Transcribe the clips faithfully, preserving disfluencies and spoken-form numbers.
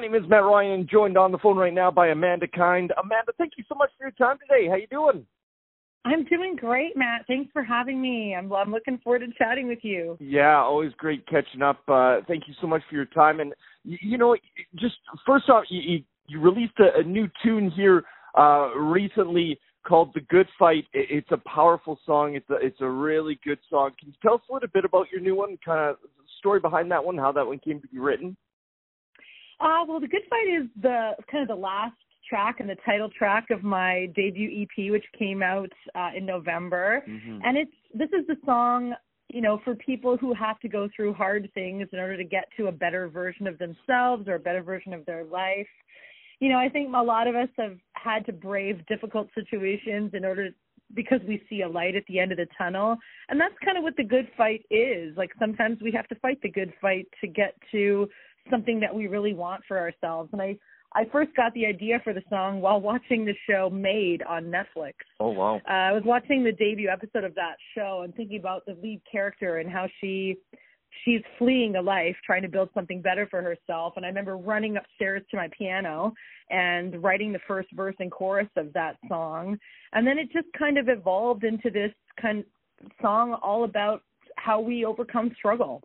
name is Matt Ryan, and joined on the phone right now by Amanda Kind. Amanda, thank you so much for your time today. How you doing? I'm doing great, Matt. Thanks for having me. I'm, I'm looking forward to chatting with you. Yeah, always great catching up. Uh, thank you so much for your time. And, you, you know, just first off, you, you, you released a, a new tune here uh, recently called The Good Fight. It, it's a powerful song. It's a, it's a really good song. Can you tell us a little bit about your new one, kind of story behind that one, how that one came to be written? Uh, well, The Good Fight is the kind of the last track and the title track of my debut E P, which came out uh, in November. Mm-hmm. And it's this is the song, you know, for people who have to go through hard things in order to get to a better version of themselves or a better version of their life. You know, I think a lot of us have had to brave difficult situations in order to, because we see a light at the end of the tunnel. And that's kind of what the good fight is. Like, sometimes we have to fight the good fight to get to something that we really want for ourselves. And I, I first got the idea for the song while watching the show Made on Netflix. Oh, wow. Uh, I was watching the debut episode of that show and thinking about the lead character and how she she's fleeing a life, trying to build something better for herself. And I remember running upstairs to my piano and writing the first verse and chorus of that song. And then it just kind of evolved into this kind of song all about how we overcome struggle.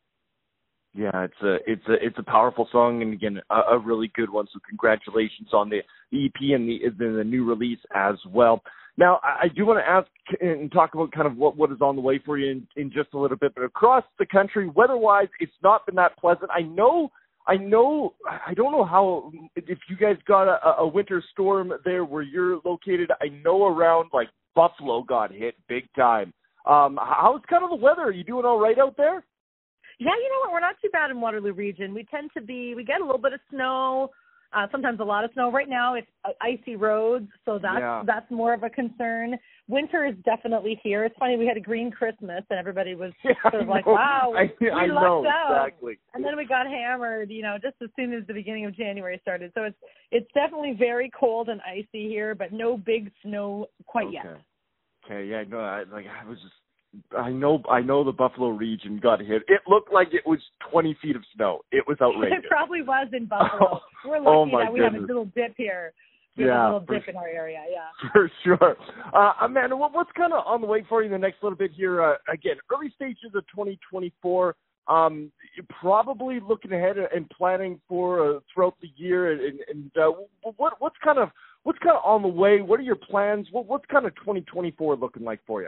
Yeah, it's a it's a it's a powerful song, and again, a, a really good one. So congratulations on the E P and the the, the new release as well. Now, I, I do want to ask and talk about kind of what, what is on the way for you in, in just a little bit. But across the country, weather-wise, it's not been that pleasant. I know, I know, I don't know how if you guys got a, a winter storm there where you're located. I know around like Buffalo got hit big time. Um, how's kind of the weather? Are you doing all right out there? Yeah, you know what? We're not too bad in Waterloo region. We tend to be, we get a little bit of snow, uh, sometimes a lot of snow. Right now it's uh, icy roads, so that's, yeah. that's more of a concern. Winter is definitely here. It's funny, we had a green Christmas and everybody was yeah, sort of like, wow, I, we I lucked know, out. Exactly. And then we got hammered, you know, just as soon as the beginning of January started. So it's it's definitely very cold and icy here, but no big snow quite okay. yet. Okay, yeah, no, I, like I was just, I know I know the Buffalo region got hit. It looked like it was twenty feet of snow. It was outrageous. It probably was in Buffalo. We're lucky oh my that we goodness. have a little dip here. We yeah, have a little dip for, in our area, yeah. For sure. Uh, Amanda, what, what's kind of on the way for you in the next little bit here? Uh, again, early stages of twenty twenty-four. Um, you're probably looking ahead and planning for uh, throughout the year. And, and uh, what what's kind of what's kind of on the way? What are your plans? What, what's kind of twenty twenty-four looking like for you?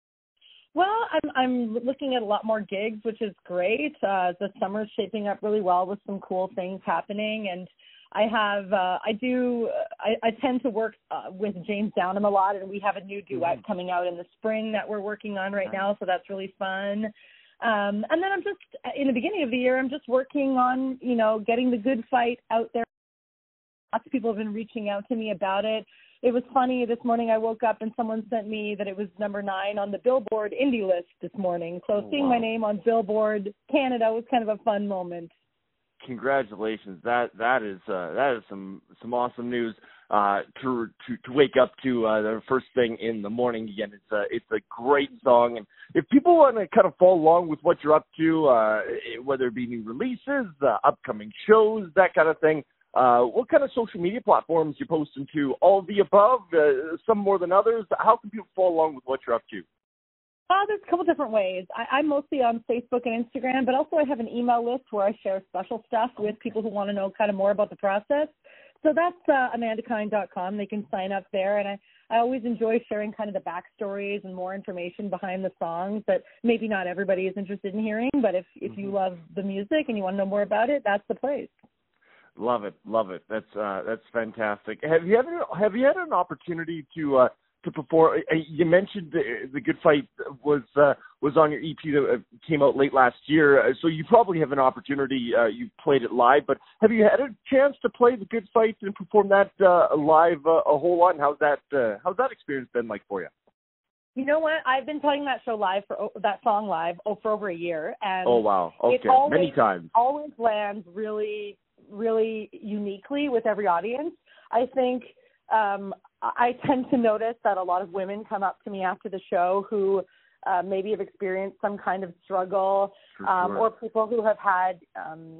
Well, I'm I'm looking at a lot more gigs, which is great. Uh, the summer's shaping up really well with some cool things happening, and I have uh, I do I, I tend to work uh, with James Downham a lot, and we have a new duet mm-hmm. coming out in the spring that we're working on right now, so that's really fun. Um, and then I'm just in the beginning of the year, I'm just working on you know getting the good fight out there. Lots of people have been reaching out to me about it. It was funny, this morning I woke up and someone sent me that it was number nine on the Billboard indie list this morning. So oh, seeing wow. my name on Billboard Canada was kind of a fun moment. Congratulations. That that is uh, that is some some awesome news uh, to, to to wake up to uh, the first thing in the morning. Again, it's a it's a great song, and if people want to kind of follow along with what you're up to, uh, whether it be new releases, uh, upcoming shows, that kind of thing. Uh, what kind of social media platforms you posting to? All of the above, uh, some more than others. How can people follow along with what you're up to? Uh, there's a couple different ways. I, I'm mostly on Facebook and Instagram, but also I have an email list where I share special stuff with people who want to know kind of more about the process. So that's uh, amanda kind dot com. They can sign up there, and I, I always enjoy sharing kind of the backstories and more information behind the songs that maybe not everybody is interested in hearing, but if, if mm-hmm. you love the music and you want to know more about it, that's the place. Love it, love it. That's uh, that's fantastic. Have you had have you had an opportunity to uh, to perform? You mentioned the, the Good Fight was uh, was on your E P that came out late last year, so you probably have an opportunity. Uh, you played it live, but have you had a chance to play the Good Fight and perform that uh, live uh, a whole lot? And how's that uh, how's that experience been like for you? You know what? I've been playing that show live for that song live oh, for over a year, and oh wow, okay, it always, many times. Always lands really. really uniquely with every audience. I think um, I tend to notice that a lot of women come up to me after the show who uh, maybe have experienced some kind of struggle um, sure. or people who have had um,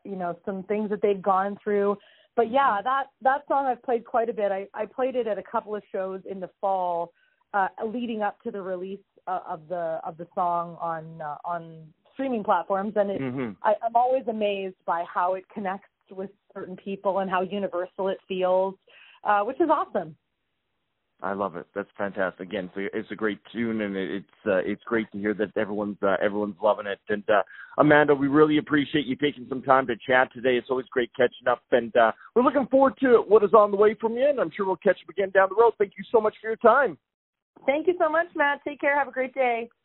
you know, some things that they've gone through. But yeah, that, that song I've played quite a bit. I, I played it at a couple of shows in the fall, uh, leading up to the release uh, of the of the song on uh, on streaming platforms, and it, mm-hmm. I, I'm always amazed by how it connects with certain people and how universal it feels, uh, which is awesome. I love it. That's fantastic. Again, so it's a great tune, and it's uh, it's great to hear that everyone's uh, everyone's loving it. And uh, Amanda, we really appreciate you taking some time to chat today. It's always great catching up, and uh, we're looking forward to what is on the way from you. And I'm sure we'll catch up again down the road. Thank you so much for your time. Thank you so much, Matt. Take care. Have a great day.